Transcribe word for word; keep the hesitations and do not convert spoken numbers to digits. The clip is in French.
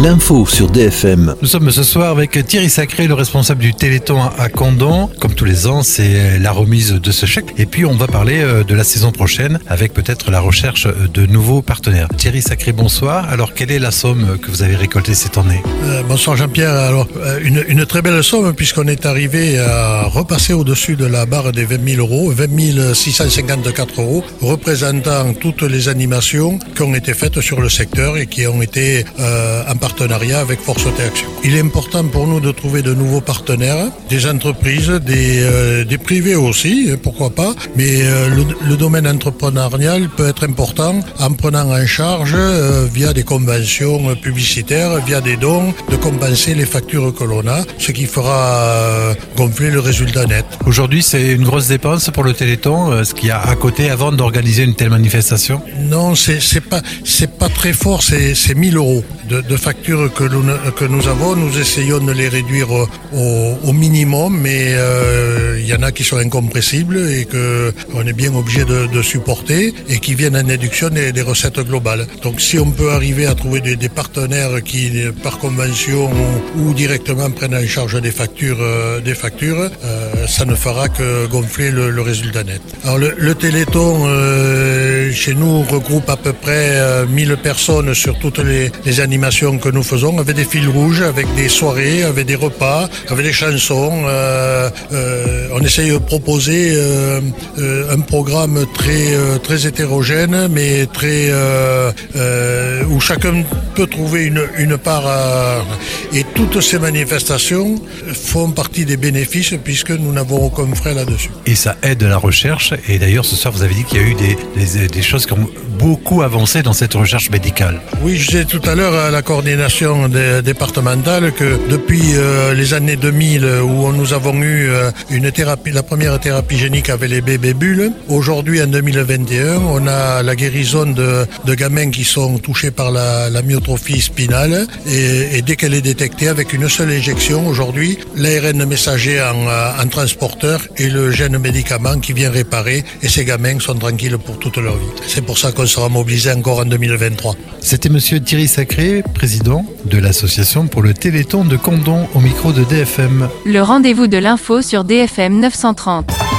L'info sur D F M. Nous sommes ce soir avec Thierry Sacré, le responsable du Téléthon à Candon. Comme tous les ans, c'est la remise de ce chèque. Et puis, on va parler de la saison prochaine avec peut-être la recherche de nouveaux partenaires. Thierry Sacré, bonsoir. Alors, quelle est la somme que vous avez récoltée cette année ? euh, Bonsoir Jean-Pierre. Alors, euh, une, une très belle somme puisqu'on est arrivé à repasser au-dessus de la barre des vingt mille euros, vingt mille six cent cinquante-quatre euros, représentant toutes les animations qui ont été faites sur le secteur et qui ont été euh, en partenariat avec Force T Action. Il est important pour nous de trouver de nouveaux partenaires, des entreprises, des, euh, des privés aussi, pourquoi pas, mais euh, le, le domaine entrepreneurial peut être important en prenant en charge euh, via des conventions publicitaires, via des dons, de compenser les factures que l'on a, ce qui fera euh, gonfler le résultat net. Aujourd'hui, c'est une grosse dépense pour le Téléthon, euh, ce qu'il y a à côté avant d'organiser une telle manifestation ? Non, c'est, c'est pas, c'est pas très fort, c'est, c'est mille euros de, de factures que, l'on, que nous avons. Nous essayons de les réduire au, au minimum, mais euh, il y en a qui sont incompressibles et que on est bien obligé de, de supporter et qui viennent en déduction des, des recettes globales. Donc, si on peut arriver à trouver des, des partenaires qui, par convention ou, ou directement prennent en charge des factures, euh, des factures, euh, ça ne fera que gonfler le, le résultat net. Alors, le, le Téléthon euh, chez nous regroupe à peu près euh, mille personnes sur toutes les, les animations que nous faisons, avec des fils rouges, avec des soirées, avec des repas, avec des chansons. Euh, euh, on essaye de proposer euh, euh, un programme très euh, très hétérogène, mais très euh, euh, où chacun peut trouver une une part. À, et toutes ces manifestations font partie des bénéfices puisque nous n'avons aucun frais là-dessus. Et ça aide la recherche. Et d'ailleurs, ce soir, vous avez dit qu'il y a eu des, des, des choses qui ont beaucoup avancé dans cette recherche médicale. Oui, je disais tout à l'heure à la coordination des, départementale que depuis euh, les années deux mille où nous avons eu euh, une thérapie, la première thérapie génique avec les bébés bulles, aujourd'hui en deux mille vingt et un, on a la guérison de, de gamins qui sont touchés par la, la myotrophie spinale et, et dès qu'elle est détectée avec une seule injection, aujourd'hui, l'A R N messager en, en transporteur et le gène médicament qui vient réparer et ces gamins sont tranquilles pour toute leur vie. C'est pour ça qu'on sera mobilisé encore en deux mille vingt-trois. C'était monsieur Thierry Sacré, président de l'association pour le Téléthon de Candon au micro de D F M. Le rendez-vous de l'info sur D F M neuf cent trente.